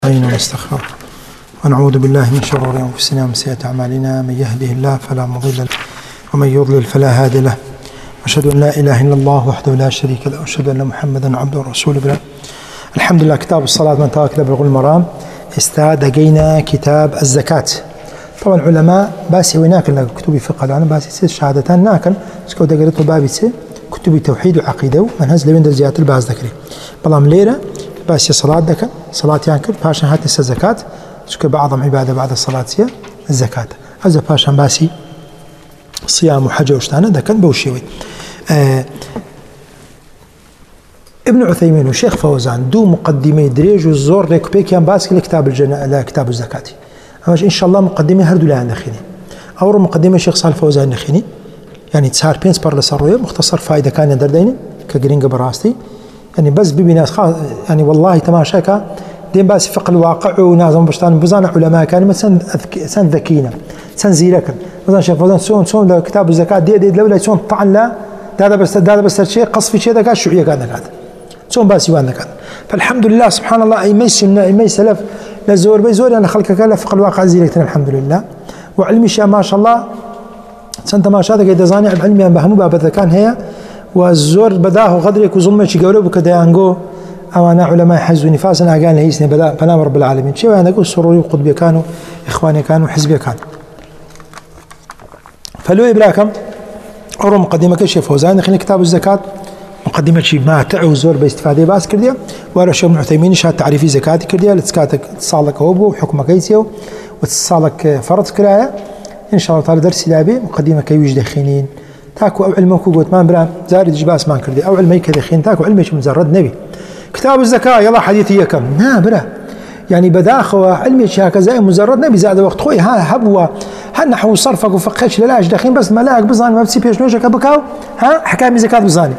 ونستغفره ونعوذ بالله من شرور أنفسنا ومن سيئات أعمالنا، من يهده الله فلا مضل له ومن يضلل فلا هادي له، أشهد أن لا إله إلا الله وحده لا شريك له، وأشهد أن محمدا عبده ورسوله بلا. الحمد لله. كتاب الصلاة من ترك بلغ المرام. استعدقينا كتاب الزكاة. طبعا علماء باسي هناك كتب فقه الآن باسي شهادتان ناكل سكو دقرته بابي كتب توحيد وعقيدة ومنهج لوين درجات الباز ذكري بلام ليرة باسي صلاة ذكر صلاة يانكل باشان هات نسى الزكاة سكو بعضهم عبادة بعد الصلاة هي الزكاة هذا باشان باسي صيام وحج وشتانه ذكر بوشيوي. ابن عثيمين وشيخ فوزان دو مقدمي دريج والزور ريكوبي كان باسك لكتاب الزكاة. أماش إن شاء الله مقدمة هردو لها نخيني أو مقدمة الشيخ صالح فوزان نخيني يعني تسهر بينس بار لسروية مختصر فائدة كان يدرديني كجرينج براستي يعني بس بناس خاص يعني والله تماشاكا دين بس فقه الواقع ونازم بشتان بزان علماء كان مثلا سن ذكينا سن زيركن مثلا شيخ فوزان سون كتاب الزكاة دي لولا سون طعن لا هذا بس شيء قصف شيء ذاك الشيوعية كان ذاك سون بس يوان كان. فالحمد لله سبحان الله أي مي سلف لزور بيزور أنا خلق كلا فقه الواقع زيركتنا الحمد لله وعلمي شاء ما شاء الله سنت ما شاء الله كده زاني بعلمي أن بهمو بابا كان هي والزور بداه غدرك وظلمة شيء قولوا بكده ينقو أو أنا علماء حزب نفاس أنا قال هيسني بلا بنام رب العالمين شيء أنا أقول سروري وقطبي كانوا إخواني كانوا حزبي كانوا. فلو إبراكم أورو مقدمة كشيء فوزان خلينا كتاب الزكاة مقدمة شيء ما تعو زور باستفادة باس كرديا ولا شيء من عثيمين شهادة تعريفي زكاة كرديا لتسكاتك تصالك هوبو وحكمك كيسيو وتصالك فرض كراية إن شاء الله تعالى درسي لابي مقدمة كيوج دخينين تاكو أو علمك وقوت ما برا زارد جباس ما كردي أو علمي كدخين تاكو علمي مجرد نبي. كتاب الزكاة يلا حديثي كم نا برا يعني بداخل علمي هكذا مجرد نبي زاد وقت خوي ها هبوا هنحو صرفك وفقش لاش دخين بس ملاك بزاني ما بتسيبيش نوجك بكاو ها حكاية زكاة بزاني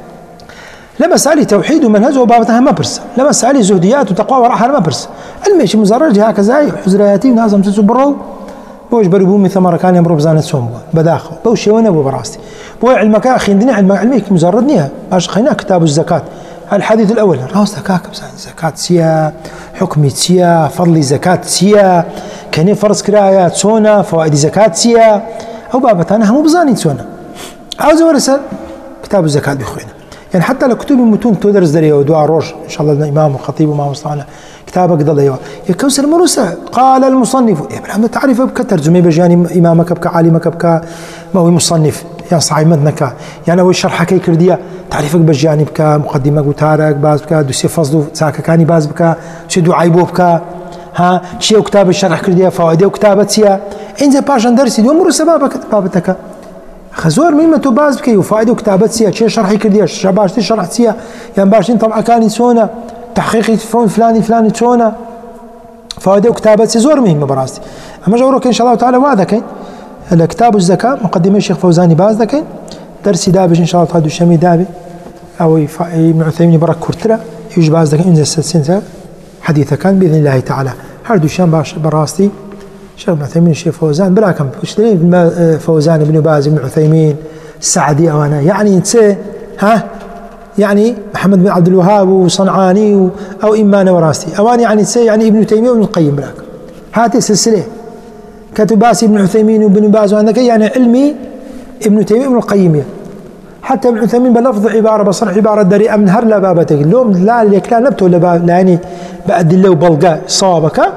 لما سألي توحيد ومنهج وبابتها ما برس لما سألي زهديات وتقوى وراحة ما برس علمي مجرد هكذا حزرياتي ونازم تسبرو بوش بربو من ثمرة كان يمرو بزانة سوم بداخل بوش وانا ابو براستي بو علمك اخي عندنا علمك مجردنيها باش خينا كتاب الزكاة. الحديث الاول راس زكاة زكاة سيا حكمي سيا فضل زكاة سيا كان فرض كرايات سونا فوائد زكاة سيا او بابتنا هم بزاني سونا عاوز ورسل كتاب الزكاة بخوينا يعني حتى لو كتب المتون تدرس دريه ودعاء روش ان شاء الله الامام وخطيب وما مصطلح كتابك ضل ايوه يكوسر مرسى قال المصنف ابراهيم تعرف بك ترجمه بجاني امامك بك عالمك بك ما هو مصنف يا صاحب مدنك يعني هو الشرح كي كرديه تعرفك بجاني بك مقدمه وتارك باز بك دوسي فصل ساكا كاني باز بك شي دعاء بك ها شي كتاب الشرح كرديه فوائد وكتابتيا انت باشن درسي يوم مرسى بابتك خزور مما تباز بك وفائده وكتابتيا شي شرح كرديه شباش شرحتيا يعني باشين طبعا كان سونا تحقيقي فون فلاني تونا فائده وكتابات زور مهمه براستي. اما جوروك ان شاء الله تعالى وهذا كاين الكتاب الزكاه مقدمه الشيخ فوزاني باز كاين درسي دابج ان شاء الله تعالى شمي دابي او ابن عثيمين برك كرترا يوج باز كاين انزل سنه حديثه كان باذن الله تعالى هردو شام باش براستي الشيخ ابن عثيمين الشيخ فوزان بلا كم فوزان ابن باز ابن عثيمين السعدي او انا يعني نسي ها يعني محمد بن عبد الوهاب وصنعاني أو إمان وراستي أوان يعني ابن تيمية وابن القيم براك هاتي سلسلة كتباسي ابن عثيمين وابن باز وعندك يعني علمي ابن تيمية وابن القيم حتى ابن عثيمين بلفظ عبارة بصرح عبارة دريئة من هر لا بابتك اللوم لا ليكلا نبته لا يعني بأدلة وبلغاء صوابك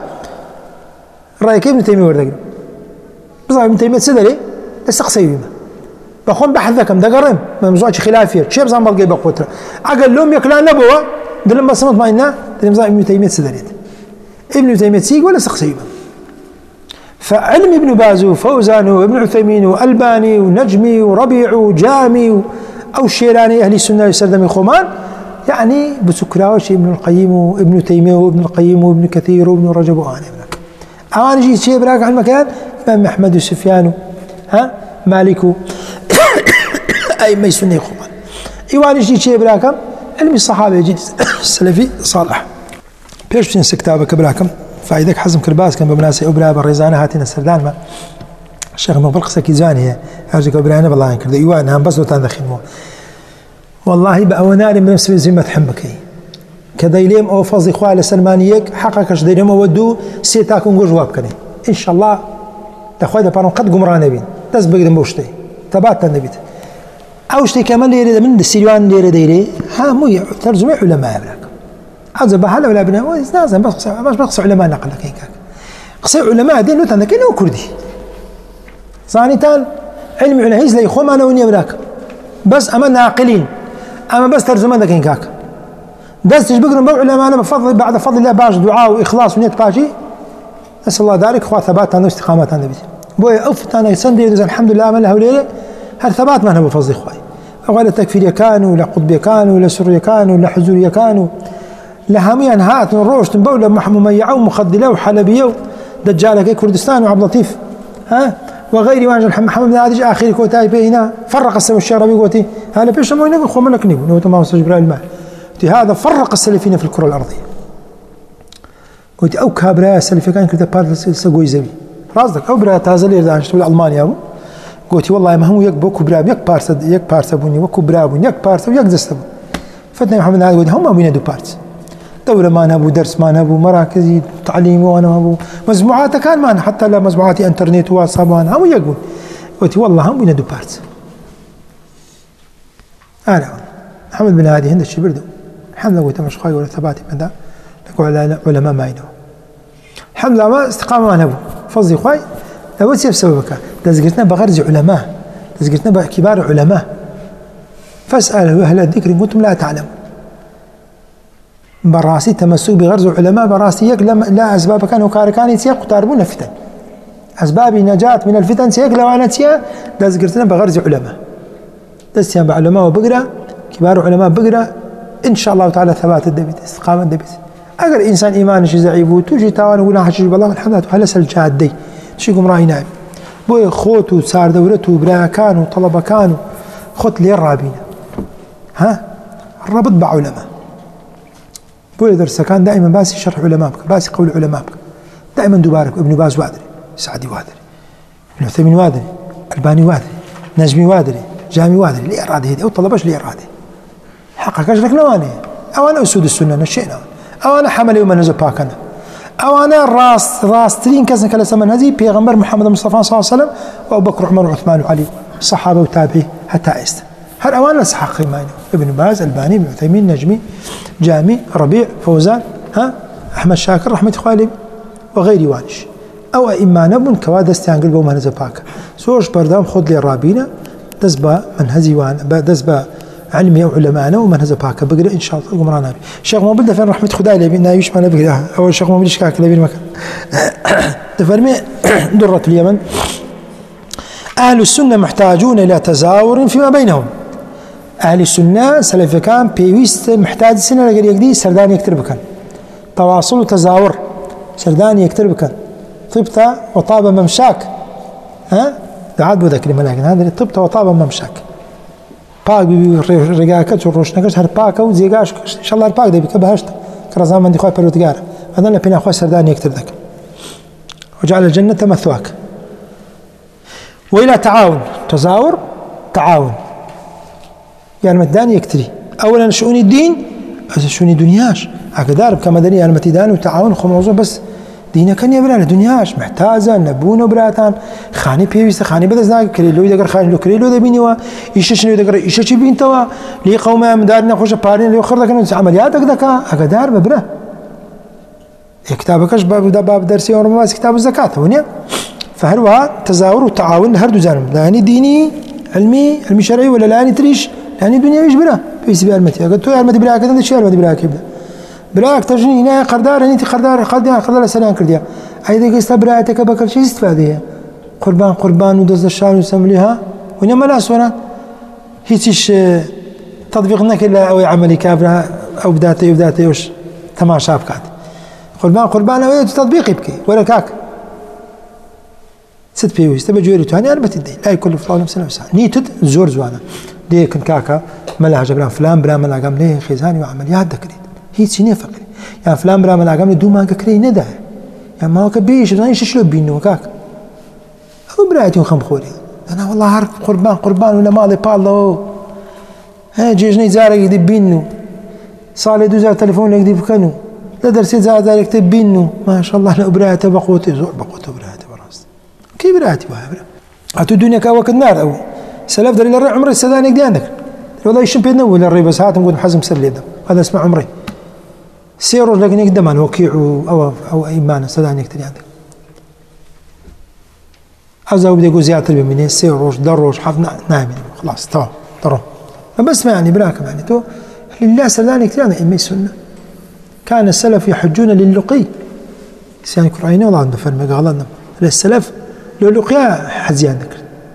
رأيك ابن تيمية وردك بصراحة ابن تيمية سدري استقصي بما بخون بحث كم دقرم ما مزوج خلافير شيء بزعم بلقي بقوتر أقل لهم يكلان نبوة دلهم بس مطمئنة دلهم زي ابن تيمية سدريت ابن تيمية سيق ولا سقسيبه. فعلم ابن باز وفوزان وابن عثيمين وألباني ونجمي وربيع وجامي أو الشيراني أهل السنة يسردم خومان يعني بسكراوش ابن القيم وابن تيمية وابن القيم وابن كثير وابن رجب وآن أوان جيت شيء براك على المكان إمام أحمد وسفيان ها مالك أي ما يسني خوان إيوان يجي شيء براكم علم الصحابة يجي السلفي صالح بيش بتنسى كتابك براكم فايدك حزم كرباس كان بمناسبة أبرا بالرزانة هاتينا السردان ما الشيخ مبلغ كيزاني هي أرجوك أبرانا بالله ينكر إيوان هم بس لو تندخل والله بأوناني بنفس زي ما تحمك كديليم أو فضي خوالي سلمانيك حقكش ديليم أو ودو سيتاكم جوج وابكني إن شاء الله تخوي ده بارون قد قمران نبين تسبق دم بوشتي تبات النبيت أوشتي كمان ليري من السيوان ليري ديري ها مو ترجمة علماء بلاك هذا بحال ولا بنا لازم بس بقص علماء نقل لك هيك قصي علماء دين نوت عندك إنه كردي ثانيتان علم علماء هيز لي خوم أنا وني بلاك بس أما عاقلين أما بس ترجمة ذاك هيك دست تجبرهم بو علماء أنا بفضل بعد فضل الله باش دعاء وإخلاص ونيت باجي نسأل الله ذلك خوا ثبات عندنا استقامة عندنا بوي أوفت أنا يسندي الحمد لله عملها وليلة هل ثبات ما هو بفضل إخوي ولا تكفير كانوا ولا قطب كانوا ولا سر كانوا ولا حزور كانوا لهميا هات نروش تنبولة مميعة ومخدلة وحلبية دجالة كردستان وعبد اللطيف ها وغيري وانجل محمد بن عادج آخر كوتاي بينا فرق السلف الشعربي قوتي هذا بيش ما ينقل خو ملك نيو نو تمام جبرائيل الماء هذا فرق السلفيين في الكرة الأرضية قلت أو كابرا السلفي كان كذا بارس سقوي زبي راسك أو برا تازلي إذا أنشتوا ألمانيا أبو قلت والله ما هو يك بوكو برا يك بارس بني وكو برا بني يك بارس ويك زست فتنا محمد بن عادج هم بينا دو بارس دولة ما نبو درس ما نبو مراكز تعليم وانا نبو مجموعات كان معنا حتى لا مجموعات انترنت واتساب وانا هم يقول قلت والله هم بينا دو بارس انا محمد بن هادي هند الشي بردو الحمد لله قلت مش خاي ولا ثباتي من ذا لقوا علماء ما ينو الحمد لله ما استقامة ما نبو فضي خاي لو تسيب سببك تزقتنا بغرز علماء تزقتنا بكبار علماء فاسأل أهل الذكر إن كنتم لا تعلمون براسي تمسك بغرز علماء براسي يك لا أسباب كانوا كاركاني سيق قتاربون الفتن أسباب نجاة من الفتن سيق لو أنا تيا تزقتنا بغرز علماء تسيا بعلماء وبقرة كبار علماء بقرة إن شاء الله تعالى ثبات الدبيت استقامة الدبيت أجر إنسان إيمان شي زعيبو توجي تاوان ولا حشي بالله الحمد لله هلس الجادي شيكم راي نعم بوي خوتو صار دورته برا كانوا طلبة كانوا خط لي الرابين ها الربط بعلماء بوي درس كان دائما باسي شرح علماء باسي قول علماء دائما دوبارك ابن باز وادري سعدي وادري ابن عثيمين وادري الباني وادري نجمي وادري جامي وادري لي إرادة هذه أو طلبش لي إرادة حقك أجلك نواني أو أنا أسود السنة نشينا أو أنا حملي ومنهج باكنا أو أنا راس ترين كذا كلا سمن هذه بيغمبر محمد المصطفى صلى الله عليه وسلم وأبو بكر وعمر وعثمان وعلي صحابة وتابعي حتى أست هل أوان لسحق ماينه ابن باز الباني ابن عثيمين نجمي جامي ربيع فوزان ها أحمد شاكر رحمة خوالي وغيري وانش أو إما نبن كواد استيانقل بو منهج باكا سوش بردام خذ لي الرابينة دزبا منهزي وان دزبا علمي أو علماءنا ومنهج باكا بقرأ إن شاء الله قمرانا بي الشيخ موبل دفن رحمة خداي لبينا يوش معنا بقرأ أول الشيخ موبل شكاك لبين مكان تفرمي درة اليمن أهل السنة محتاجون إلى تزاور فيما بينهم أهل السنة سلف كان بيويست محتاج سنة لقد يقدي سردان يكتر بكان تواصل وتزاور سردان يكتر بكان طبت وطاب ممشاك ها عاد بذكر لكن هذا طبت وطاب ممشاك باق رجاكت وروشناكش هر باك أو زيجاش إن شاء الله الباك ده بكبهشت كرزان من دخول بلوتجار هذا نبينا أخوي سردان يكتر ذاك وجعل الجنة مثواك وإلى تعاون تزاور تعاون يعني مدان يكتري أولا شؤون الدين شؤون دنياش هكذا كما دنيا المتدان وتعاون خو موضوع بس دينا كان يبرا دنياش محتاجة نبون وبراتان خاني بيويست خاني بدزنا كريلو يدقر خاني لو كريلو دبيني وا إيش شنو يدقر إيش شي بين توا لي قوم مدارنا خوش بارين لي خردا كانوا عمليات دكا هكذا ببره كتابكش باب درسي ورما كتاب الزكاة هنا فهل تزاور وتعاون هردو جانب يعني ديني علمي شرعي ولا لا تريش يعني دنيا ايش بلا في سبيل المتي قلت له المتي بلا كذا شيء المتي بلا كذا بلا تجني هنا قردار انت قردار سنان كرديا ايضا استبراتك بكل شيء استفاده قربان ودز الشان وسمليها وين ما لا سونا هيتش تطبيقنا كلا او عملي كابرا او بداتي وش تماشى بكات قربان او تطبيق يبكي ولا كاك ست بيويس تبى جوري تاني أنا بتدي لا يكون فلان سنة وسنة نيتد زور زوانا ليه كن كاكا ملا جبران فلان بلا ملا قام ليه خزاني وعمليات دكريت هي سنة فقري يعني فلان بلا ملا قام ليه ما كري ندى يعني ما هو كبيش ما إيش شلون بينه كاك أو برايتي وخم خوري أنا والله عارف قربان ولا ماضي بالله ها جيجني زارق يدي بينه صالح دوزار تلفون لك دي بكنو لا درسي زاد ذلك تبينو ما شاء الله لا براته بقوتي زور بقوته براته براس كيف براتي وهبره أتو الدنيا كوك النار أو سلف دري للري عمري السداني دي عندك والله يشم بيدنا ولا الري بس هات نقول حزم سلي دم هذا اسمع عمري سيروا لكن يقدم عن وكيع أو إيمان السداني كتير عندك عاوز بدي أقول زيادة البمينين سيروش دروش حفنا نايم خلاص تمام ترى بس ما يعني براكم يعني تو لله سداني كتير عندك إمي السنة كان السلف يحجون للقي يعني قرآني والله عنده فرق غلطنا السلف لو لقيا حزيان ذكر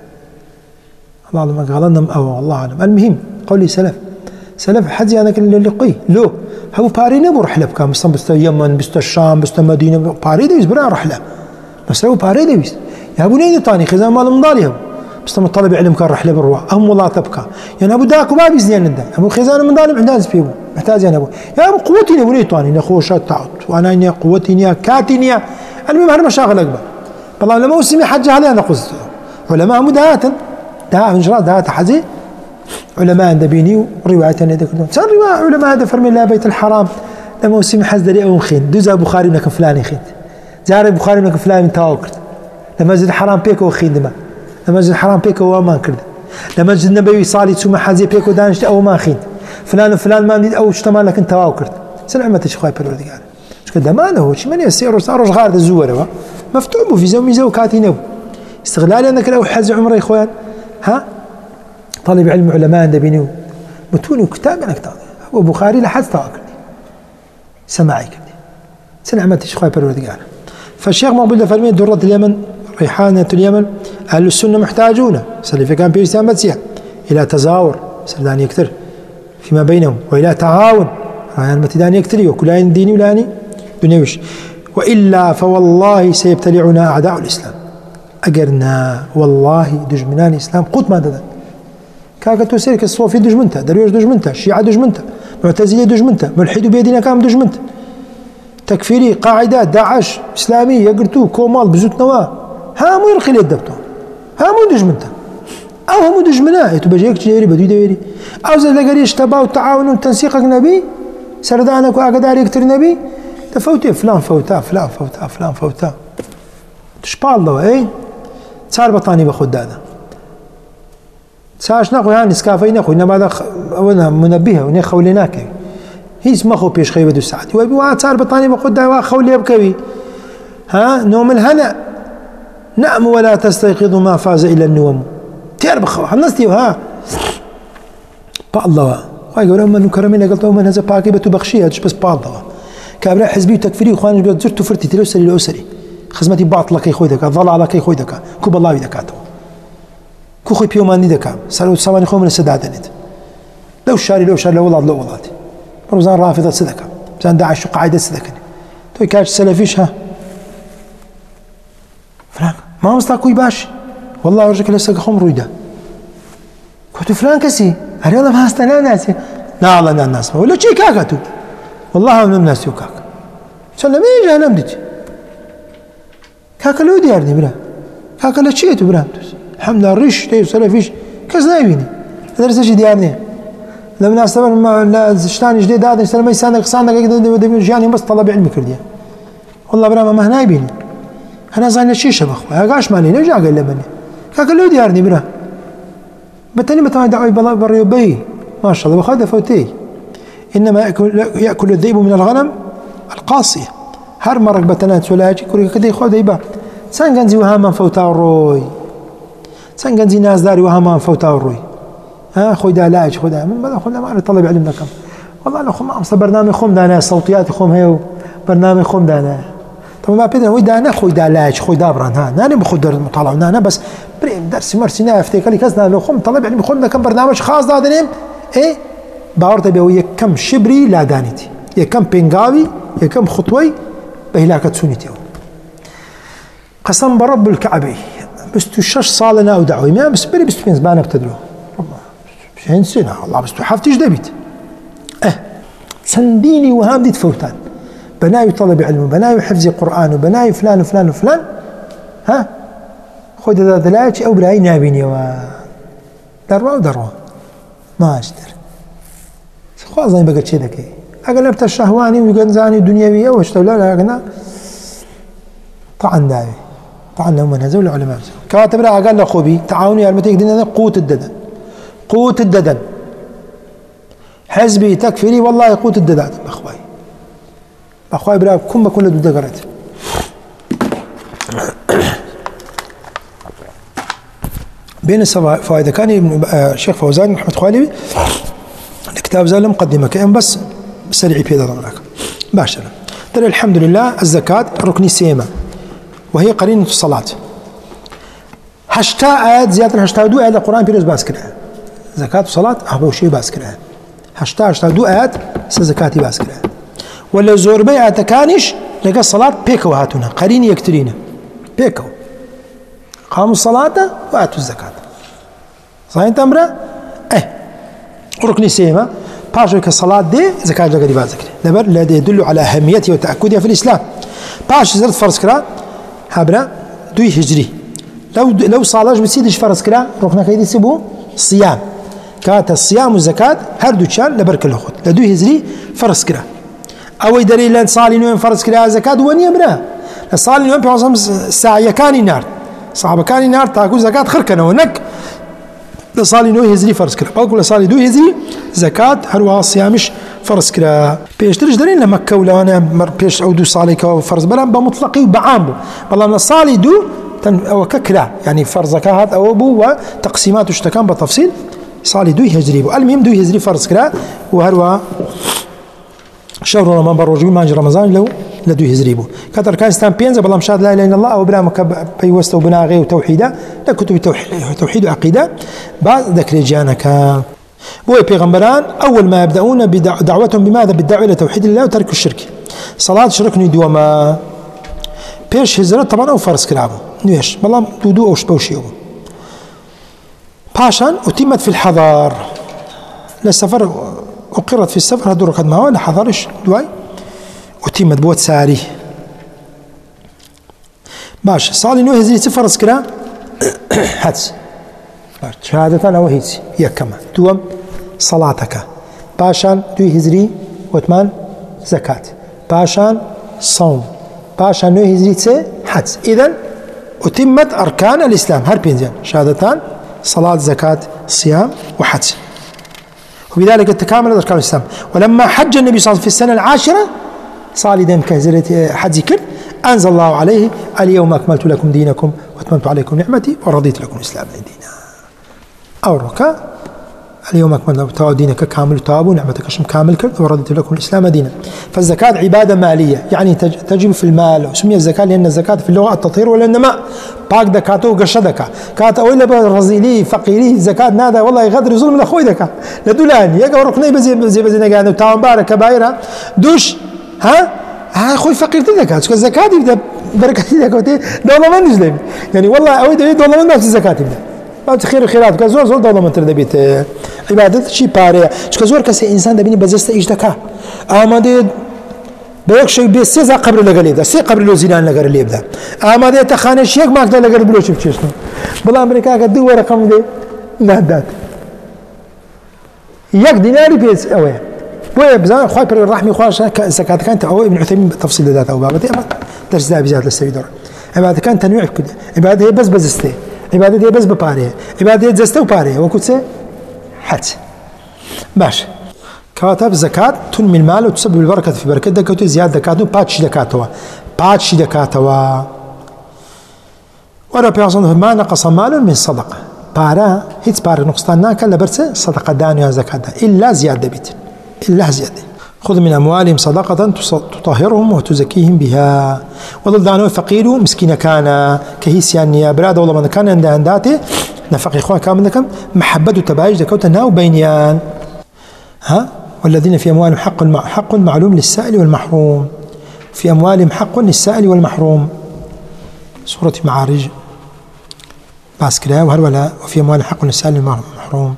الله ما قالنا أو الله أعلم المهم قولي سلف حزيان ذكر لو لقي لو هو باري نبو رحلة كان بس يمن بس الشام بس مدينة باري ديوس برا رحلة بس هو باري ديوس يا أبو نيني طاني خزان مال مضالي بس طلب علم كان رحلة بروا هم والله تبكى يعني أبو داك وما بيزني عنده أبو خزان من ظالم محتاج فيه محتاج أنا أبو يا أبو قوتي أبو نيني طاني نخوشات تعط وأنا إني قوتي إني كاتني المهم أنا مشاغل أكبر والله لما أسمي حج عليه أنا قصد علماء مدهاتا دهاء إنجراء دهاء حزين علماء دبيني ورواية يذكرون صار رواية علماء هذا فرمي الله بيت الحرام لما أسمي حز دري أو خين دوزا بخاري منك فلان خين زار بخاري منك فلان تاوكرت لما مسجد الحرام بيكو خين دما لما مسجد الحرام بيكو وما كرد لما مسجد النبوي صالي تسمى حزي بيكو دانشت أو ما خين فلان ما نديد أو اشتمال لك أنت تاوكرت سلعمة تشخاي بالوردي قال مش كده ما له شيء من يسير صاروش غارد الزوره مفتوح بو في زومي زو كاتينو استغلال انك لو حز عمره يا اخوان ها طالب علم علماء دبينو متوني وكتاب انا كتاب ابو بخاري لحد تاكل سماعي كده سنعمت شيخ بالوردي قال فالشيخ مقبول فرمي درة اليمن ريحانة اليمن اهل السنه محتاجون سلف كان بيرسام مسيح الى تزاور سردان يكثر فيما بينهم والى تعاون يعني متدان يكثر وكلان ديني ولاني دنيوش وإلا فوالله سيبتلعنا أعداء الإسلام أجرنا والله دجمنان الإسلام قوت ما ددن كاكا توسيرك الصوفي دجمنته درويش دجمنته الشيعة دجمنته معتزلية دجمنته ملحد بيدنا كام دجمنته تكفيري قاعدات داعش إسلامي يقرتو كومال بزوت نواه ها مو يرخي الدبتو ها مو دجمنته أو هم دجمناه يتبجيك تجيري بدو يديري أو زي لقريش تباو التعاون وتنسيقك نبي سردانك وأقدار يكتر نبي تفوتي فلان فوتا تشبال الله اي صار بطاني باخذ هذا ساش ناخذ هاني سكافي ناخذ انما هذا وانا منبهه وني خوليناك هي اسمه خو بيش خيبه السعد وبي صار بطاني باخذ هذا خولي بكوي ها نوم الهنا نأم ولا تستيقظ ما فاز الا النوم تعرف خلصتي ها الله واي يقولون من كرمنا قلت من هذا باكي بتبخشيه بس بالله كابراء حزبي وتكفيري وخوانج بيت زرت فرتي تلوسري لأسري خزمتي باطلة كي خوي ذكا ضلالة كي خوي ذكا كوب الله ذكاته كو خوي بيوماني ذكا سالوا ساماني خو من السداد نت لو شاري لو والله رمزان رافضة صدقة زان داعش قاعدة صدقة توي كاش سلفيش ها فلان ما مستاكوي باش والله ورجك لسه خم رويدا كنت فلان كسي هل والله ما استنى ناسي لا والله الناس ولا شيء كاكاتو والله من الناس يوكاك سلم ايه جهنم ديت كاكا لو ديارني بلا كاكا لا تشيتو بلا الحمد لله الريش تيو سلفيش كاس نايبيني درس شي ديارني لما ناس طبعا لا شتاني جديد هذا سلم يساندك صاندك جاني بس طلب علمي كرديا والله برا ما نايبيني انا زين الشيشه بخو قاش مالي نرجع قال لمني كاكا لو ديارني بلا بتاني ما دعوي بريوبي ما شاء الله بخذ فوتي إنما يأكل الذئب من الغنم القاصية هر مرق بتنات سلاجي كوري كده يخو ديبا سانغنزي وهامان فوتا الروي سانغنزي ناس داري وهامان فوتا الروي ها خوي دا لاج خوي دا من بدأ خوي ما طلب علمنا كم والله لو خم أمس برنامج خم دانا صوتيات خم هيو برنامج خم دانا طبعا ما بدنا ويدا أنا خوي دا لاج خوي دا بران ها ناني بخد درس مطالعة أنا بس بريم درس مرسي نافتي لي كذا لو خم طلب علمي خم كم برنامج خاص دا دنيم إيه باورت بيوي كم شبري لا دانيتي يا كم بنغاوي يا كم خطوي بهلاكة سنتي قسم برب الكعبة بس تشش صالنا أو دعوي ما بس بري بس بين زمان بتدرو شين سنة الله بس تحفتش دبيت سنديني وهام دي تفوتان بناي طلب علم بناي حفظ قرآن وبناي فلان وفلان وفلان ها خذ ذا ذلاك أو براي نابيني و دروا ما أشتر خلاص زين بقى شيء ذكي أقل نبت الشهواني ويقنزاني دنيوية واشتولا لكن طعن داوي طعن لهم من هذا العلماء كاتب لا أقل لخوبي تعاوني المتيك دينا قوت الددن قوت الددن حزبي تكفيري والله قوت الددن أخوي برا كم كل دقرت بين الفوائد كان الشيخ فوزان محمد خوالي الكتاب زال مقدمة كأن بس سريع في هذا الأمر باشرة ترى الحمد لله الزكاة ركن سيما وهي قرينة الصلاة هشتا آيات زيادة هشتا دو آيات القرآن بيروز باسكرها زكاة الصلاة أهبو شيء باسكرها هشتا دو آيات سزكاتي باسكرها ولا زوربي آيات كانش لقى الصلاة بيكو هاتونا قرين يكترينا بيكو قاموا الصلاة وآتوا الزكاة صحيح تمرة؟ ركن سيما باشا كالصلاة دي زكاة لقى دي بازكرة لبر الذي يدل على أهميتها وتأكدها في الإسلام باشا زرت فرض كرا هبرا دوي هجري لو صالح بتسيدش فرض كرا ركن كيدي سبو صيام كانت الصيام والزكاة هردو تشان لبرك الأخوت لدوي هجري فرض كرا أو يدري لأن صالح نوم فرض كرا زكاة وني أمرا صالح نوم بيعصم الساعة كاني نار صحابة كاني نار تاكل زكاة خركنا ونك لصالي نوي هزري فرض كرا أقول لصالي دوي هزري زكاة هروها صيامش فرض كرا بيشتريش دارين لمكة ولا أنا بيش أو دو صالي كفرض بلا بمطلقي وبعامه والله من الصالي دو أو ككرا يعني فرض زكاة أو أبو وتقسيمات اشتكان بالتفصيل صالي دوي هزري المهم دوي هزري فرض كرا وهروها شهر رمضان بروجي ما نجي رمضان لو لدوي هزريبو كتر كان ستان بينزا بالله مشاد لا اله الا الله او بلا مكب بيوست وبناغي وتوحيدا لكتب توحيد وعقيده بعد ذكر جانك بو بيغمبران اول ما يبداون بدعوتهم بماذا بالدعوه الى توحيد الله وترك الشرك صلاه شركني دوما بيش هزرت طبعا او فرض كلابو نيش بالله دودو او شبوشيو باشان اتمت في الحضار للسفر أقرت في السفر هدور قد ما هو لا حضرش دواي وتيمت بوت ساري باش صالي نوه هزري سفر اسكرا حدس شهادة أو هيتي يكما دوم صلاتك باشان دوي هزري وثمان زكاة باشان صوم باشان نوه هزري تسي حدس إذن أتمت أركان الإسلام هربين شهادتان صلاة زكاة صيام وحدس وبذلك تكامل أركان الإسلام ولما حج النبي صلى الله عليه وسلم في السنة العاشرة صالي دم كهزرة حج كل أنزل الله عليه اليوم أكملت لكم دينكم وأتممت عليكم نعمتي ورضيت لكم الإسلام دينا أو ركع اليوم أكملت دينك كامل تاب ونعمتك شم كامل كل ورضيت لكم الإسلام دينا فالزكاة عبادة مالية يعني تجب في المال سمي الزكاة لأن الزكاة في اللغة التطهير والنماء باك دكاته وقشدك كات أولا برزيلي فقيري زكاة نادا والله يغدر ظلم لأخوي دكا لدولاني يقع ركني بزي نقانا وتاون بارك كبايرة دوش ها أخوي فقير تدكا الزكاة يبدأ بركة تدكا دولة ما نجلم يعني والله أوي دولة ما نفس الزكاة يبدأ ما تخير الخيرات كزور زول دولة ما تردبيت عبادة شيء بارية كزور كسي إنسان دبيني بزست إيش دكا أما دي بيك شيء بيسيزا قبر لقليب ده سي قبر لو زينان لقليب ده أما دي تخانة شيء ما أقدر لقليب لو شوف شيء بلا أمريكا كدو رقم دي نهدات يك ديناري بيس أوه بوي بزان خوي بر الرحمي خواش زكاة كانت أو ابن عثيمين تفصيل ذات أو بابتي أما درس ذا بزاد للسيدور عبادة كانت تنويع كده عبادة هي بس بزستي عبادة هي بس بباريه عبادة هي زستي وباريه وكتسه حد باش كاتب زكاة تنمي المال وتسبب البركة في بركة دكاتو زيادة دكاتو باتش دكاتوا ورا بيعصون ما نقص مال من صدقة بارا هيت بار نقصان ناكل لبرسه صدقة دانيا زكاة إلا زيادة بيت إلا زيادة خذ من أموالهم صدقة تطهرهم وتزكيهم بها وضل دانو فقير مسكين كان كهيسيان يا براد والله من كان عند عنداته نفق إخوان كامل لكم محبة تبايج دكوتا ناو بينيان ها والذين في أموالهم حق معلوم للسائل والمحروم في أموالهم حق للسائل والمحروم سورة معارج باسكلا وهرولا وفي أموالهم حق للسائل والمحروم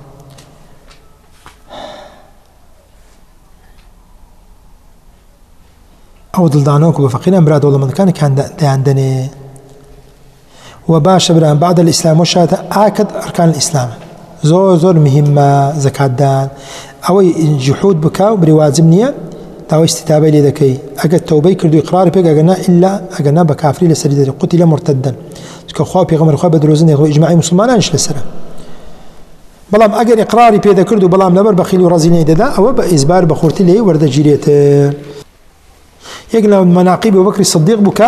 أو ضلدانوك وفقينا براد والله من كان عندنا وباش بران بعد الإسلام وشهادة آكد أركان الإسلام زور مهمة زكاة دان أو جحود بكاو برواز منية داوای استتابه لێ دەکەی ئەگەر تەوبەی کردو ئیقراری پێ ئەگەنا بە کافری لەسەری دەدەی قوتیلە مرتدەن چونکە خوا پێغەمبەر خوا بە درۆزن دەیڵێ ئیجماعی موسڵمانانیش لەسەرە بەڵام ئەگەر ئیقراری پێ دەکرد و بەڵام لەبەر بەخیل و ڕەزینەی دەدا ئەوە بە ئیزبار بە خورتی لێ وەردەگیرێت یەک لە مەناقیب ئەبوبەکری سیدیق بوو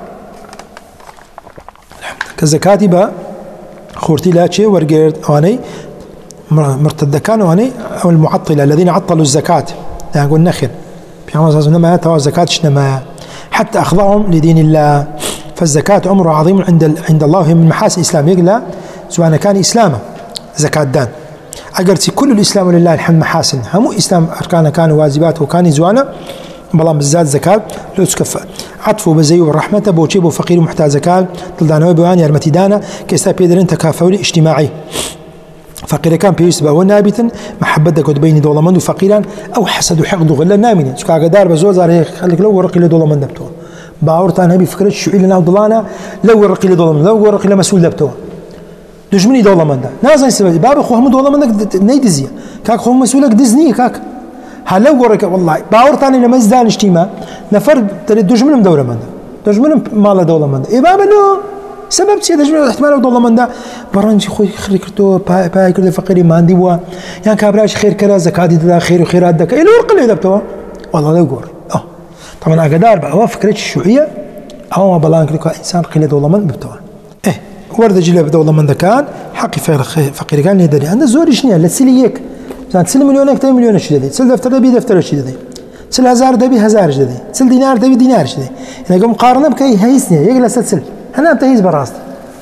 کە زەکاتی بە خورتی لا چێ وەرگرت ئەوانەی مرتدەکان ئەوانەی ئەو المعطلة الذين عطلوا الزكاة يقول نخل في عمر إنما توا الزكاة إنما حتى أخضعهم لدين الله فالزكاة أمر عظيم عند الله من محاسن الإسلام يقول سواء كان إسلاما زكاة دان أقرتي كل الإسلام لله الحمد محاسن هم إسلام أركان كان واجبات وكان زوانا بلام بالذات زكاة لو تكفى عطفوا بزي والرحمة بوجيب وفقير ومحتاج زكاة طلعنا بيان يرمتي دانا كيستا بيدرين تكافؤ اجتماعي فقير كان بيسبا ونابتا محبتك بين دولمند وفقيرا او حسد وحقد وغلا نامين شكا قدار بزوز عليه خليك لو ورقي لدولمند دبتو باورتان هبي فكرت شو لنا ضلانا لو ورقي لدولمند لو ورقي لمسؤول دبتو دجمني دولمند نازل سبب باب خو هم دولمند نيدزي كاك خو مسؤولك دزني كاك هلو ورقي والله باورتان لما زدان اجتماع نفر دجمنم دولمند دجمنم مال دولمند اي بابا سبب شيء دجمن احتمال دولمند برانجي خوي خري كرتو باي كرد فقيري ما عندي وا يعني كابراش خير كذا زكاة دا خير وخيرات دك إيه الورق اللي دبتوا والله لا يقول طبعا أقدار بقى هو فكرة الشيوعية أو ما بلان كذا إنسان قلة دولمند بتوا ورد جلب دولمند كان حقي فقير كان يدري عنده زور شنيا لا تسليك مثلا تسل مليونك تسل مليون شديد تسل دفتر دبي دفتر شديد تسل هزار دبي هزار شديد تسل دينار دبي دينار شديد يعني قوم قارنة بكي هيسني يجلس تسل أنا بتهيز براست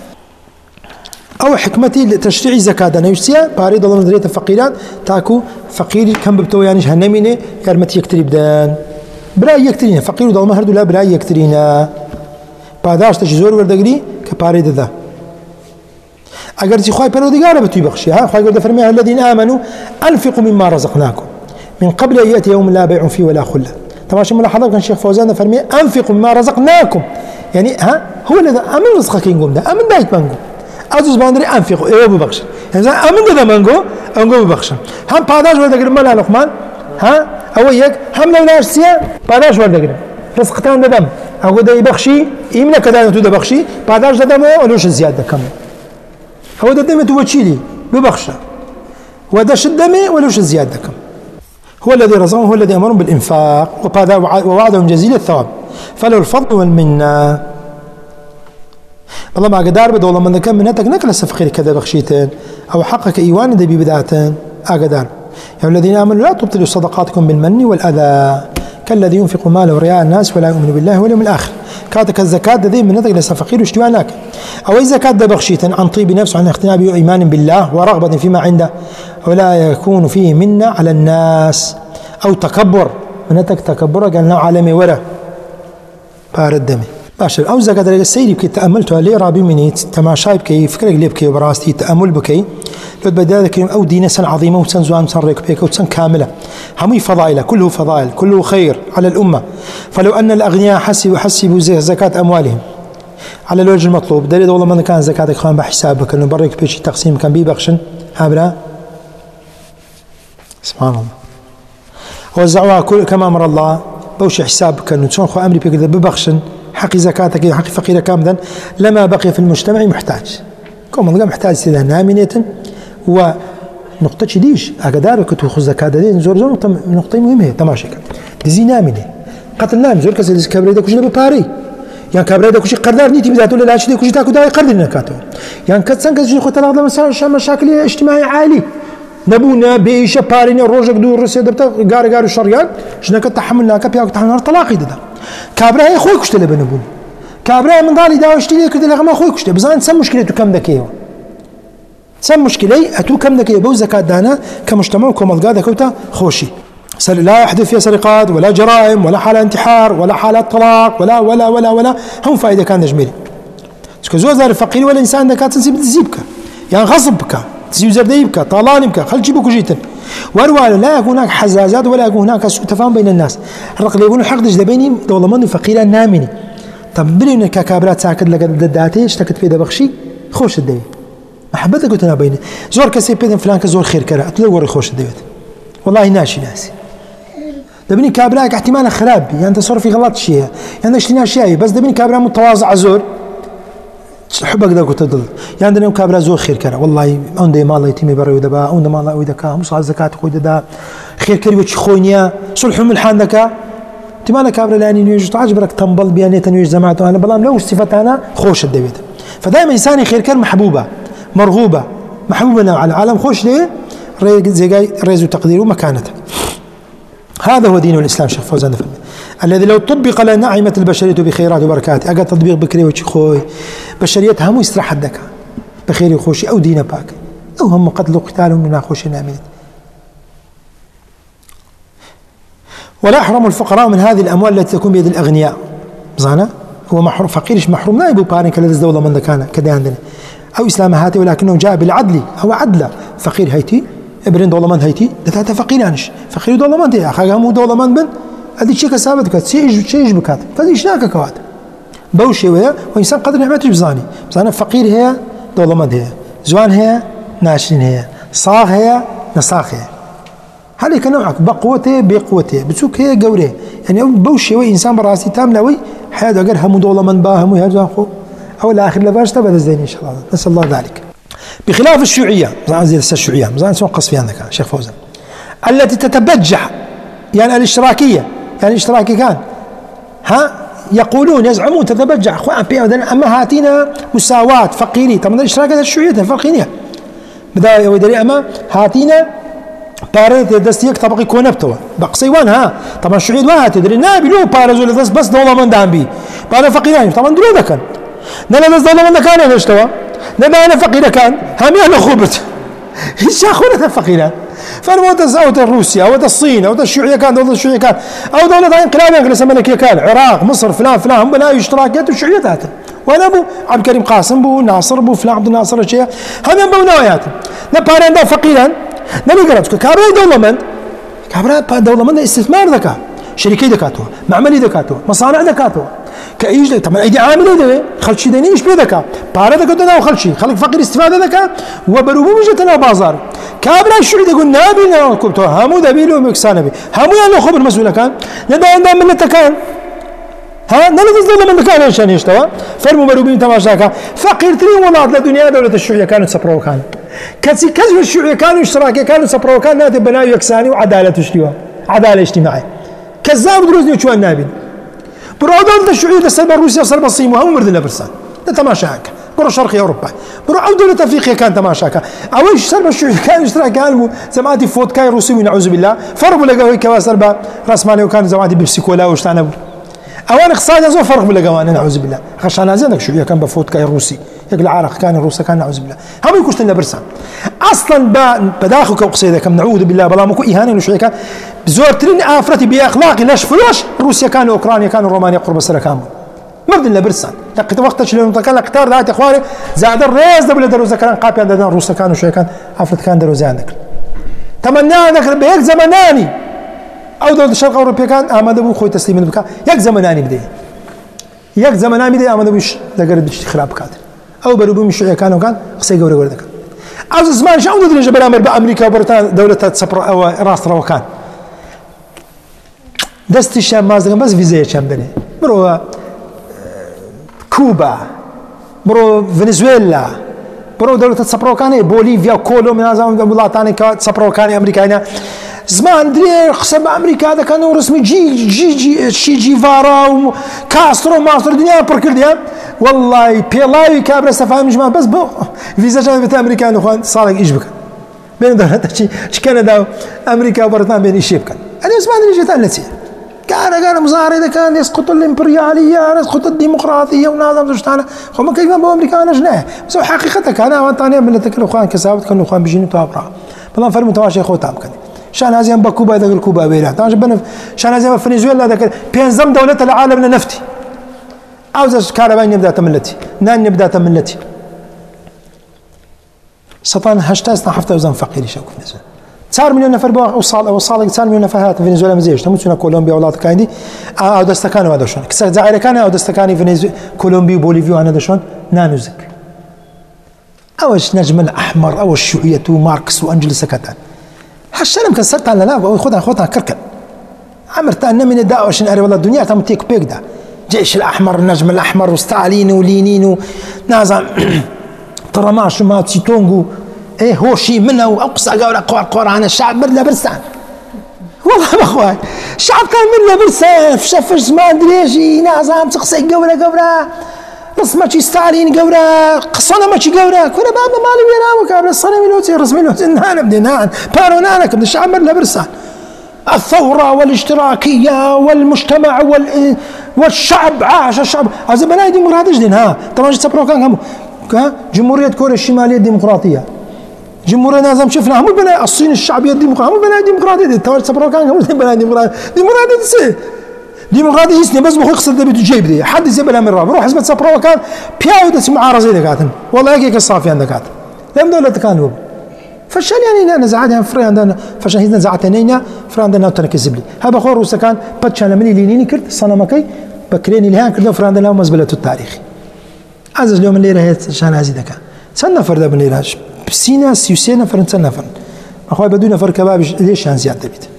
أو حكمتي تشريع زكاة نيوسيا باريد الله مدرية فقيرات تاكو فقير كم ببتو يعني هنمينه يرمتي يكتري بدان براي يكترينا فقير ودول مهردو لا براي يكترينا بعداش تجزور وردقري كباريد ذا أجر زي خواي بلو دقارة بتوي بخشي ها خواي قرد فرميها الذين آمنوا أنفقوا مما رزقناكم من قبل أن يأتي يوم لا بيع فيه ولا خلة طبعا شو ملاحظة كان شيخ فوزان فرميها أنفقوا مما رزقناكم يعني ها هو اللي أمن رزقك ينقوم ده أمن دايت منقوم أزوز باندري أنفقوا إيه ببخش يعني أمن ده منقو أنقو ببخش هم بعداش ورد قرب ملا لقمان ها أويك هم لو ناش سيا بعداش ورد قرب رزقتان ده دم أقول ده يبخشي إيمنا كذا نتو ده بخشي بعداش ده دم ولوش زيادة كم هو ده دم توتشيلي ببخشه وده شدمي ولوش زيادة كم هو الذي رزقهم هو الذي أمرهم بالإنفاق ووعدهم جزيل الثواب فلو الفضل والمنة والله ما قدار بدو والله من كم منتك نكلس فقير كذا بخشيتين أو حقك إيوان دبي بدعتين أقدار يا الذين آمنوا لا تبطلوا صدقاتكم بالمن والأذى كالذي ينفق ماله رياء الناس ولا يؤمن بالله واليوم الآخر كاتك الزكاة ذي منتك لس فقير واشتواناك أو الزكاة بخشيتين عن طيب نفس عن اقتناع إيمان بالله ورغبة فيما عنده ولا يكون فيه منة على الناس أو تكبر منتك تكبر قالنا عالمي ورا بارد دمي باشا أو زكاة السيد بكي تأملتها لي رابي مني تماشاي بكي فكرك لي بكي براستي تأمل بكي لو بدأ ذلك أو دين سن عظيمة وسن زوان سن ريك بيك وسن كاملة همي فضائل كله فضائل كله خير على الأمة فلو أن الأغنياء حسبوا زكاة أموالهم على الوجه المطلوب دليل والله من كان زكاة خان بحسابك إنه بريك بيشي تقسيم كان بيبخشن هابلا سبحان الله وزعوها كل كما أمر الله بوش حسابك إنه تشون خو أمري بيقدر ببخشن حق زكاتك حق فقير كاملا لما بقي في المجتمع محتاج كم الله محتاج سيدا نامينة ونقطة شديش أقدار كتو زكاة دي زور نقطة مهمة تماشي دزي نامينة قتل نام زور كسر كبري ده كوش بباري يعني كبري ده كوش قردار نيتي بدأت ولا لا شيء كوش تاكل ده قرد نكاته يعني كتسان كذي خو تلاقي مثلا مشاكل اجتماعي عالي نبونا بيش بارين الروجك دور رسيد بتا قار الشريان شنو كتحملنا كبياك تحمل طلاقي ده كابرا هي خوي كشتله بنبون كابرا من ضالي داوشتي كده لغما خوي كشته بزان سم مشكلته كم دكيو سم مشكلي اتو كم دكيو بو زكاه دانا كمجتمع كملقاده كوتا خوشي لا يحدث فيها سرقات ولا جرائم ولا حالة انتحار ولا حالات طلاق ولا هم فائده كان جميل زوزار الفقير ولا انسان دكات تنسيب تزيبك يعني غصبك تزيب زرديبك طالانبك خل جيبك جيتن وروى لا يكون هناك حزازات ولا يكون هناك سوء تفاهم بين الناس الرقل يقولون حق دبيني دولمان فقيرا نامني طب بلي انك كابرات ساكد لك دداتي اشتكت في دبخشي خوش الدبي محبتك قلت انا بيني زور كسي بيدن فلان كزور خير كرا اتلور خوش الدبي والله ناشي ناسي دبني كابراك احتمال خراب يعني تصرف في غلط شيء يعني اشتنا شيء بس دبني كابرا متواضع زور حبك ذاك تضل يعني عندنا كابرا زور خير كره والله عندي مال يتيمي برا ودبا عندنا مال ويدكا مصع زكاه خو دا خير كري وش خوينيا صلح من الحندكا احتمال كابرا لاني نيجي تعجبك تنبل بيانيه تنويج جماعته انا بلام لو صفه انا خوش الدبيت فدائما انسان خير كر محبوبه مرغوبه محبوبه على العالم خوش ليه ريز تقديره ومكانته. هذا هو دين الإسلام شيخ فوزان الذي لو طبق لنعمت البشرية بخيرات وبركاته أقل تطبيق بكري وشخوي بشريتها مو يستراح الدكا بخير وخوشي أو دين باك أو هم قتل وقتالهم من خوشي نامنت. ولا يحرم الفقراء من هذه الأموال التي تكون بيد الأغنياء زانا هو محروم فقيرش محروم نائب بارك الذي دولة من دكانا كذا عندنا أو إسلام هاتي ولكنه جاء بالعدل أو عدله فقير هيتي ابرين دولمان هيتي ده فقيرانش فقير دولمان ده أخاك همو دولمان بن هذه شيء كسابت كات شيء بكات فهذه شناك كوات بوشي ويا وإنسان قدر نعمته بزاني فقير هي دولمان هي زوان هي ناشرين هي صاغ هي نصاغ هي هذه كنوعك بقوته بقوته بتسوك هي جوره يعني بوشي ويا إنسان براسي تام لوي حياته أجر همو دولمان با همو هذا خو أو الآخر لباش تبى الزين إن شاء الله نسأل الله ذلك. بخلاف الشيوعية الشيوعية قص في عندك شيخ فوزان التي تتبجح يعني الاشتراكية يعني الاشتراكي كان يقولون يزعمون تتبجح أما هاتينا مساواة فقيري طبعا الاشتراكية الشيوعية الفرقينية بدا يودري أما هاتينا باريت دستيك طبقي كونبتوا بقصيوان طبعا الشيوعية ما تدري نابي لو بارزوا لدست بس دولة من دام بي بارا فقيرين طبعا دلو ذكر نلا دست دولة من كان يشتوا نبا أنا فقيرة كان همي أنا خبرت إيش أخونا فقيرة فالموت أو روسيا أو الصين أو الشيوعية كان دولة الشيوعية كان أو دولة انقلاب انجلس الملكية كان العراق مصر فلان هم بلا اشتراكات والشيوعية هاتن وأنا أبو عبد الكريم قاسم بو ناصر بو فلان عبد الناصر الشيء هم ينبغوا نواياتهم نبارين دا فقيرا نبي قرأت كابرا دولة من كابرا دولة من استثمار ذكاء شركة دكاتوا معملي دكاتوا مصانع دكاتوا كأيش طبعا أيدي عاملة ده خلشي دني إيش بيدكا بارة دكتور أو خلشي خلق فقير استفادة دكا وبروبو مجتنا بازار كابرا الشعب يقول نابي ناكبتوا همو دبيل ومكسانة بي همو يعني خبر مسؤول كان ندى عندهم من التكان نلقى من مكان عشان يشتوا فرموا بروبين تماشاكا فقير تري والله الدنيا دولة الشيوعية كانوا سبروا كان كذب الشيوعية كانوا اشتراكية كانوا سبروا كان نادي بناء يكساني وعدالة تشتوا عدالة اجتماعية كذاب دروزني وشو النابين برو الشيوعية تسلم روسيا صار بصيم وهم مرد لبرسان ده تماشاك برو شرق أوروبا برو أو دولة أفريقيا كان تماشاك أويش صار الشيوعية كان اشتراك كانوا زماتي فوت كاي روسي ونعوذ بالله فرقوا لقوا هيك كواسر راسمالي وكان زماتي بيبسيكولا واشتانا أوان اقتصاد زو فرق بلقوا نعوذ بالله خشان زينك الشيوعية كان بفوت كاي روسي يقل العراق كان الروس كان نعوذ بالله هم يكوش لنا برسان أصلا بداخل كوقصيدة كم نعوذ بالله بلا مكو إهانة الشيوعية كان زورترين آفرتي بأخلاقي لاش فلوش روسيا كانوا أوكرانيا كانوا رومانيا قرب السنة كامل مرد لنا برسان لقيت وقت شلون كان الاقتار ذات إخواني زاد الرئيس دبل دروزة كان قابل عندنا روسيا كانوا شوية كان أفرت كان دروزة عندك تمنى عندك بهيك زمناني أو دولة الشرق الأوروبية كان أمد أبو خوي تسليم البكاء يك زمناني بدي يك زمناني بدي أمد أبوش دقرد بيش خراب كاتر أو بروبي مش كانوا كان قصي جوري جوري ذاك عاوز زمان شو ندري جبل أمر بأمريكا وبريطانيا دولة تصبر أو راس روكان دست الشام مازن بس فيزا الشام بني برو كوبا برو فنزويلا برو دولة تصبروكاني بوليفيا كولو من هذا الولايات تصبروكاني أمريكا زمان دري قسم أمريكا هذا كانوا رسمي جي جيفارا وكاسترو ماستر الدنيا بركرديا والله بيلاوي كابرا استفهم جماعة بس بو فيزا جامعة أمريكا نخوان صارك إيش بكن بين دولة شي كندا أمريكا وبريطانيا بين إيش بكن أنا زمان رجعت أنا نسيت كان مظاهر إذا كان يسقط الإمبريالية يسقط الديمقراطية ونظام دشتانا هم كيف بو أمريكا أنا جناه بس حقيقتك أنا وأنتاني من تكلم أخوان كسابت كانوا أخوان بيجيني توابرا بالله فرموا تواشي أخوة تام كان شان هذا بكوبا ذاك الكوبا بيلا تاج بنا شان هذا فنزويلا ذاك بينزم دولة العالم لنفتي عاوز كهرباء يبدأ تملتي نان يبدأ تملتي سطان هشتاس حفظ وزن فقير يشوف فنزويلا 4 مليون نفر وصل 4 مليون نفر هات فنزويلا مزيج تموتنا كولومبيا ولا كايندي او دستكانوا هذا شلون كسر زعير كان او دستكاني فنزويلا كولومبيا بوليفيا انا هذا شلون نانوزك اوش نجم الاحمر او الشيوعيه ماركس وانجلس كتان هالشلم كسرت على لا خذها كركل عمرت أن من الداء وشن أري والله الدنيا تم تيك بيك ده جيش الأحمر النجم الأحمر وستالين ولينين ونازم ترى ما شو ما تيتونغو إيه هو شيء منه وأقصى قولة قوار عن الشعب مرلا برسان والله يا أخوان الشعب كان مرلا برسان فشفش ما أدري إيش نازم تقصي قولة بس ما تشي ستالين قولة قصنا ما تشي قولة كنا باب مالي وينامك قبل الصنم ملوتي رسمي لوتي نانا بدينان بارونانا كم الشعب مرلا برسان الثورة والاشتراكية والمجتمع والشعب عاش الشعب هذا بناء ديمقراطية دين طبعا جت كان جمهورية كوريا الشمالية الديمقراطية جمهورية نازم شفنا هم بناء الصين الشعبية الديمقراطية هم بناء ديمقراطية توارد سبرو كان هم بناء ديمقراطية ديمقراطية اسمه بس بخو يقصد بده جيب دي حد زبلها من راب روح حزب سبرو كان بياو دس معارضة دكاتن والله هيك الصافي عندك كاتن لم دولة كانوا فشل يعني أنا زعادها فري عندنا فشل هيدا زعتنينا فري عندنا ترك الزبلي هذا خور وسكان بتشان مني ليني كرت صنمكي بكريني لهان كرت فري عندنا مزبلة التاريخ عزز اليوم اللي راه شان هذه دكا سنة فرد من العلاج بسينا سيوسينا فرنسا فرن أخوي بدون فرق كباب ليش شان زيادة بيت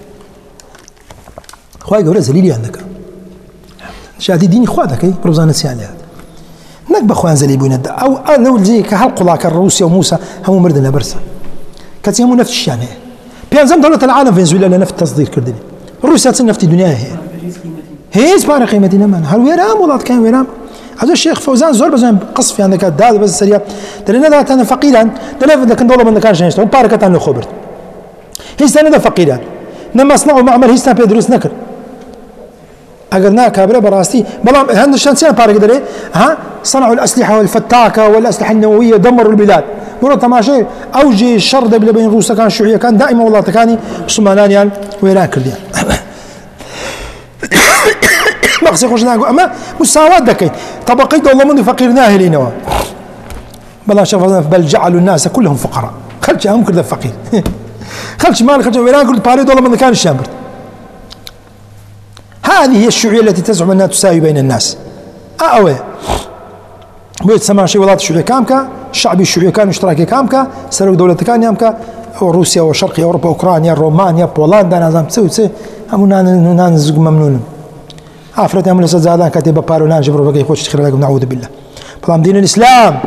أخوي قولة زليلي عندك شادي ديني خوادك أي بروزان السياني هذا نك بخوان زليبون الدا أو لو زي كحلق الله كالروسيا وموسى هم مردنا برسا كاتيهم نفس الشيء يعني بينزم دولة العالم فنزويلا لنفس التصدير كردني روسيا نفس الدنيا هي اسبانيا قيمتنا من هل ويرام والله كان ويرام هذا الشيخ فوزان زور بزين قصف عندك هذا بس سريع لأن ذا كان فقيرا تلف كان دولة من كان شيء باركة عنه خبرت هي سنة فقيرا لما صنعوا معمل هيستان بيدروس نكر أقرنا كابرة براستي بلام هند الشمسية بارك دري صنعوا الأسلحة والفتاكة والأسلحة النووية دمروا البلاد مرة تماشي أوجي الشر دبل بين روسيا كان شيوعية كان دائما والله تكاني صوماليان وإيران كرديان ما خصي خوش ناقو أما مساواة دكين طبقية والله من فقيرناه لينا بلا شوف بل جعلوا الناس كلهم فقراء خلش هم كذا فقير خلش مال خلش وإيران كرد باريد والله من كان الشامبر هذه هي الشيوعية التي تزعم أنها تساوي بين الناس أوي بيت سمع شيء والله الشيوعية كامكا الشعبي الشيوعي كان اشتراكي كامكا سرق دولة كان يامكا روسيا وشرق أوروبا أوكرانيا رومانيا بولندا نظام تسوي همون نانزق ممنون عفرت يعمل زادان كاتب بارونان جبروا بقي خوش تخير لكم نعوذ بالله فلام دين الإسلام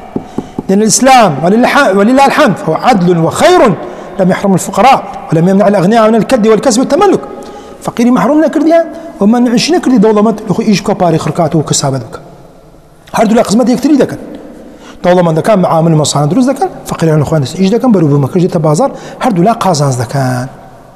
ولله الحمد فهو عدل وخير لم يحرم الفقراء ولم يمنع الأغنياء من الكد والكسب والتملك فقيري محروم نكرديا وما نعيش نكردي دولة ما تلخو إيش كباري خركاته وكسابة ذوك هردو لا قسمت يكتري ذاك دولة ما ذاك معامل مصانع دروس ذاك فقير عن الأخوان إيش ذاك بروبو ما كرجت بازار هردو لا قازانز ذاك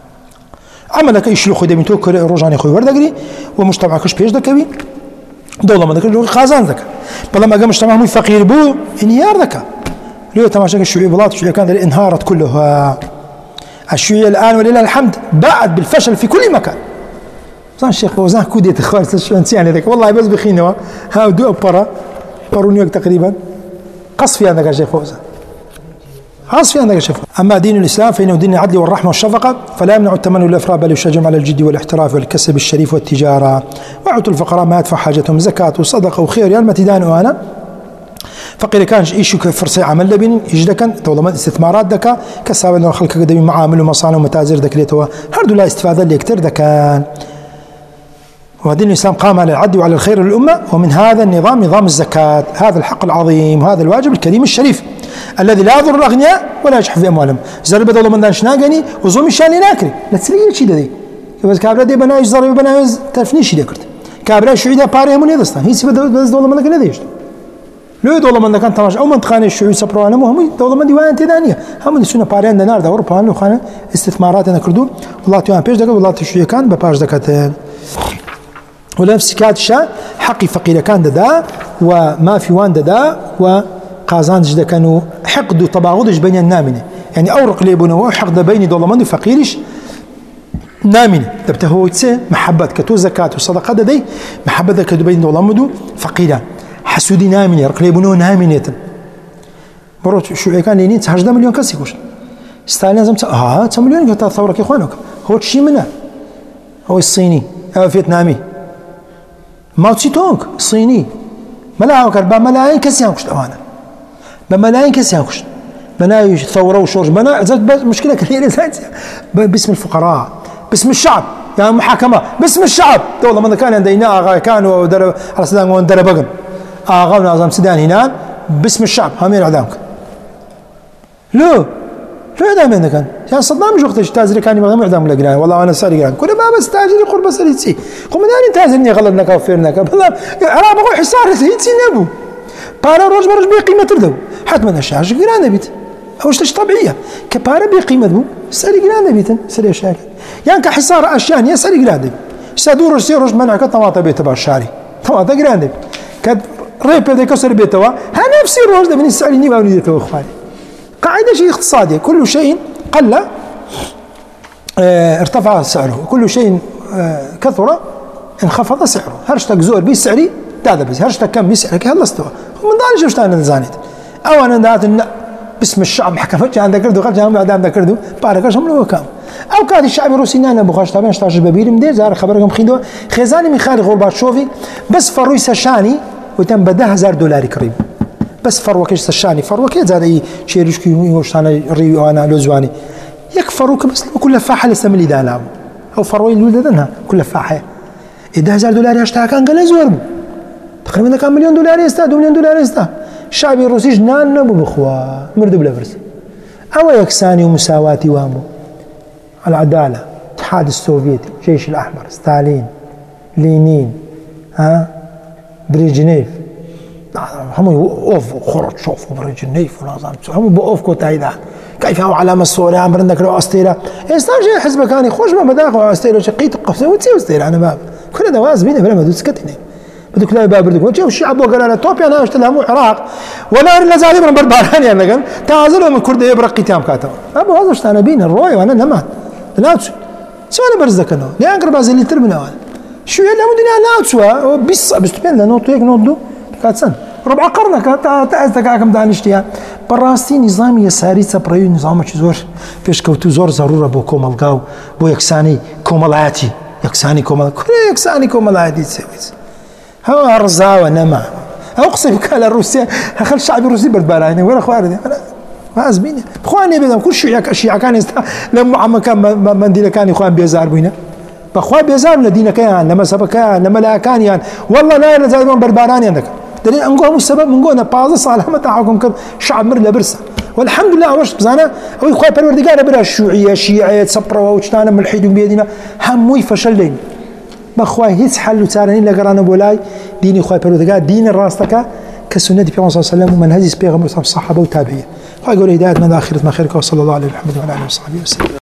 عملك إيش لو خدمي تو روجاني خوي ورد أجري ومجتمعك إيش بيش ذاك دولة ما ذاك لو قازان ذاك بلا ما قام مجتمعهم فقير بو انهيار ذاك ليه تماشى الشيوعية بلاط الشيوعية كان انهارت كلها الشيوعية الآن ولله الحمد باءت بالفشل في كل مكان صار الشيخ فوزان كوديت اخوان الشمسية ذاك والله بس بخينوا ها دو بارونيوك تقريبا قص في عندك يا شيخ فوزان قص في عندك يا شيخ أما دين الإسلام فإنه دين العدل والرحمة والشفقة فلا يمنع التمني والإفراط بل يشجع على الجد والاحتراف والكسب الشريف والتجارة وأعطوا الفقراء ما يدفع حاجتهم زكاة وصدقة وخير يعني ما تدانوا أنا فقير كان إيش فرصة عمل لبين يجدكن طالما استثمارات دكا كسب إنه خلق قديم معامل ومصانع ومتاجر دكليتوا هردو لا استفادة اللي كتير دكان ودين الإسلام قام على العدل وعلى الخير للأمة ومن هذا النظام نظام الزكاة هذا الحق العظيم وهذا الواجب الكريم الشريف الذي لا يضر الأغنياء ولا يشح في أموالهم زرب دولة من دانش ناقني وزوم الشان ناكري لا تسلي شيء دي بس كابلا دي بنايش زرب بنايش تفنيش دي كرت كابلا شو يدا باري هم يدستان هي سبب بس دولة من دانش نديش لو دولة من كان تماش أو منطقة الشيوعي سبروانه مهم دولة من ديوان تدانية هم نسونا بارين دينار دا أوروبا لو خانة استثمارات أنا كردو والله تيوان بيش دكا والله الشيوعي كان بباش دكاتين ونفس كاتشا حقي فقير كان دا وما في وان دا وقازان جدا كانوا حقد وطباغضش بين النامنة يعني أورق ليبونه وحقد بين دولة فقيرش نامنة تبته تسي محبة كتو زكاة وصدقة دي محبة كتو بين دولة فقيران حسودي نامنة رق ليبونه نامنة بروت شو كان لينين 10 مليون كسي كوش ستالين لازم 9 مليون كتا ثورة يا اخوانك هو شيء منه هو الصيني أو فيتنامي ماو تسي تونغ الصيني ملاعب كربا ملايين كسيان كشت أمانة بملايين كسيان كشت بناي ثورة وشورج بنا مشكلة كثيرة باسم الفقراء باسم الشعب يعني محاكمة باسم الشعب والله من كان عندنا آغا كانوا على سدان وندربقن آغا ونظام سدان هنا باسم الشعب همين إعدامك لو شو إعدام عندك كان يعني صدام مش وقتش تازري كان يبغى إعدام ولا قران والله أنا ساري قران كل ما بس تاجري قرب سريتي قوم داني تازرني غلطناك وفرناك والله أنا بقول حصار سيتي نبو بارا روج برج بقيمة تردو حتما الشاش قران بيت أوش طبيعية كبارا بقيمة بو ساري قران بيتن ساري شاك يعني كحصار أشياء يساري قران بيت سادور سيروج منعك طماطة بيت تبع الشاري طماطة قران بيت كد ريب هذا كسر بيتوا ها نفسي روج ده من السعر ني ما وليته اخواني قاعده شيء اقتصادي كل شيء قل ارتفع سعره كل شيء كثر انخفض سعره هرشتك زور بسعري هذا بس هرشتك كم بسعرك هلا استوى من دار شفت انا زانيت او انا دات باسم الشعب حكمت عندك كردو خرج عندك عندك كردو بارك هم كام او كان الشعب الروسي انا بخاش طبعا 16 بابيل مدير زار خبركم خيدو خزاني ميخائيل غورباتشوفي بس فروي سشاني وتم $10,000 قريب بس فروك ايش الشاني فروك زاد شيرشكي وش انا ريو انا لوزواني يكفروك بس كل فاحه لسه من دالام او فروي الولدنا كل فاحه $10,000 اشتاك كان قال زور تقريبا كان $1,000,000 يستاد $1,000,000 يستاد الشعب الروسي جنان نبو بخوا مرد بلا فرس او يكساني ومساواتي وامو العداله الاتحاد السوفيتي الجيش الاحمر ستالين لينين ها بريجنيف هم اوف خرطشوف وبريجنيف ونظام هم بوف كوتايدا كيف هو علامه الصورة عندك لو استيرا استرجع حزب كان يخرج ما بداخل استيرا شقيت قفزه وتسوي استيرا انا باب كل هذا واز بينا بلا ما تسكتني بدك لا باب بدك وجه الشعب وقال انا توبيا انا اشتلها عراق ولا لا زالي من بربراني انا قال تعازلوا من كرد يبرق تام كاتب ابو هذا اشتانا بين الروي وانا نمات لا سو انا برزك انا لا اقرب هذا اللي ترمنا شو يلا مدينه لا تسوى بس بستبين نوتو هيك نوضو كاتسن ربع قرن تعزتك كم دانشتيها براستي نظام يساري سبرايو نظام زور فيش كوتو زور ضروره بو كومالقاو بو يكساني كومالاتي يكساني كومال كل يكساني كومالاتي تسوي هو ارزاوه نما اقسم كان الروسيا خل الشعب الروسي بردباراني وين اخواني ما ازمين اخواني بدهم كل شيء اشياء كان لما عم كان منديل كان اخوان بيزار بينا بخوا بيزار لدينا كان لما سبق كان لما لا كان يعني والله لا زايدون برباراني عندك دليل انقوم السبب من قونا باز صالح متى حكم كذا شعب مر لبرسه والحمد لله واش بزانا او خويا بالوردقانه بلا الشيوعيه الشيعيه تصبروا وشتانا ملحد بيدنا هموي فشلين بخوا هيت حل وتارني لقرانا بولاي ديني خويا بالوردقا دين الراستك كسنه دي صلى الله عليه وسلم ومنهج بيغمبر الصحابه وتابعيه خويا يقول هدايه من اخره ما خيرك وصلى الله عليه محمد وعلى اله وصحبه وسلم.